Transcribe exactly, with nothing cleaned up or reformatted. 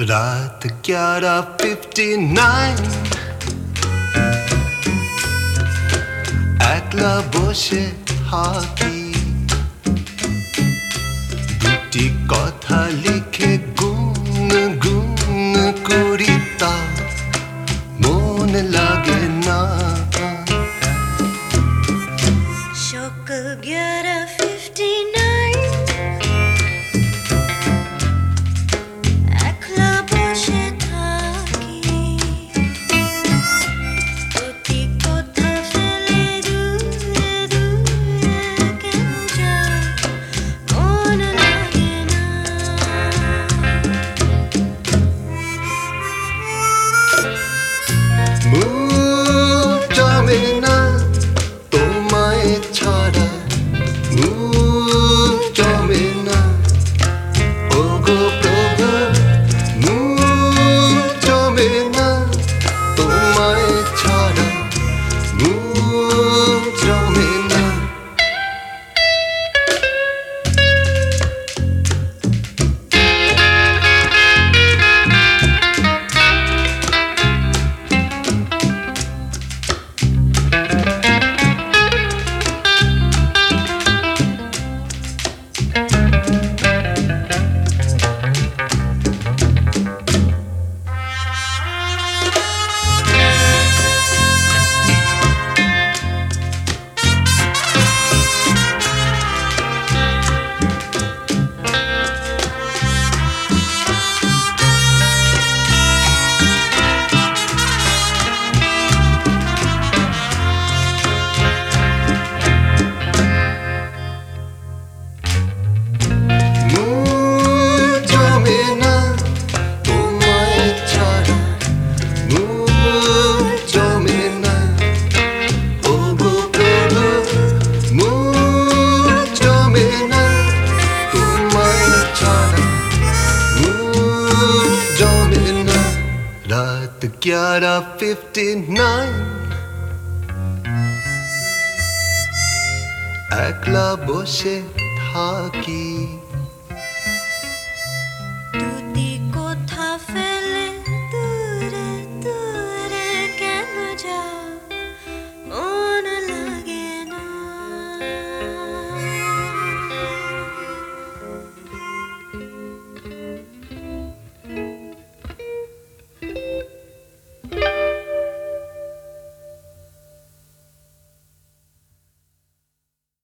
রাত গ্যারা fifty nine, একলা বসে থাকি, দুটি কথা লিখে গুন গুন করি, তা মন লাগে না। সকাল গ্যারা ফিফটি নাইন, একলা বসে থাকি, প্রতি কথা ফেলে দূরে দূরে কেন যায়, মন লাগে না। মুড জমে না তোমায় ছাড়া, মুড জমে না, ওগো প্রভু, মুড জমে না তোমায় ছাড়া, মুড জমে না। রাত গ্যারা ফিফটি নাইন, একলা বসে থাকি।